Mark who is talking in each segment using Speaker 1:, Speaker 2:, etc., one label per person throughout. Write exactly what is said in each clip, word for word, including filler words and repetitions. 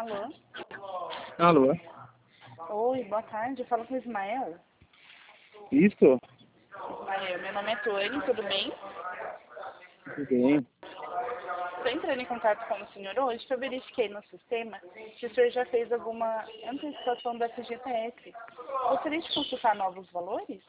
Speaker 1: Alô?
Speaker 2: Alô?
Speaker 1: Oi, boa tarde. Fala com o Ismael.
Speaker 2: Isso?
Speaker 1: Ismael, meu nome é Tuane, tudo bem?
Speaker 2: Tudo bem.
Speaker 1: Estou entrando em contato com o senhor hoje, que eu verifiquei no sistema se o senhor já fez alguma antecipação da F G T S. Gostaria de consultar novos valores?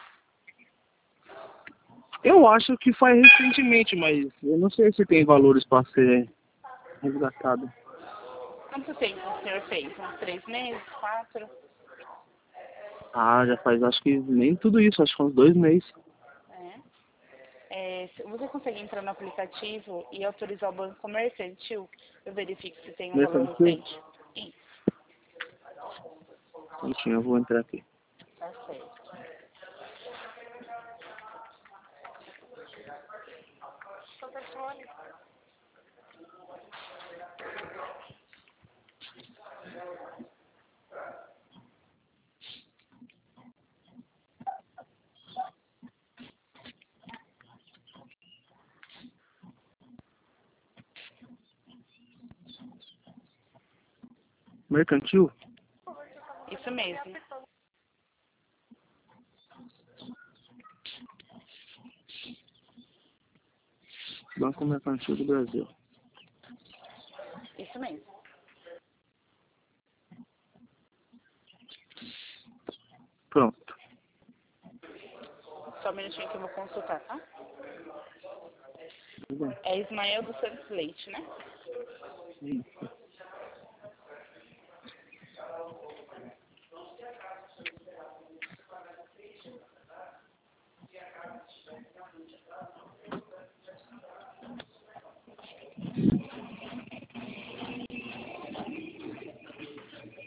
Speaker 2: Eu acho que foi recentemente, mas eu não sei se tem valores para ser resgatado.
Speaker 1: Quanto tempo o senhor fez? Uns três meses? Quatro?
Speaker 2: Ah, já faz acho que nem tudo isso, acho que uns dois meses.
Speaker 1: É. É, se- você consegue entrar no aplicativo e autorizar o banco mercantil? Eu verifico se tem um valor
Speaker 2: Mercantil?
Speaker 1: recente. Isso,
Speaker 2: Enfim, eu vou entrar aqui.
Speaker 1: tá certo.
Speaker 2: Mercantil?
Speaker 1: Isso mesmo.
Speaker 2: Banco Mercantil do Brasil.
Speaker 1: Isso mesmo.
Speaker 2: Pronto.
Speaker 1: Só um minutinho que eu vou consultar, tá?
Speaker 2: Tudo bem.
Speaker 1: É Ismael dos Santos Leite, né?
Speaker 2: Isso.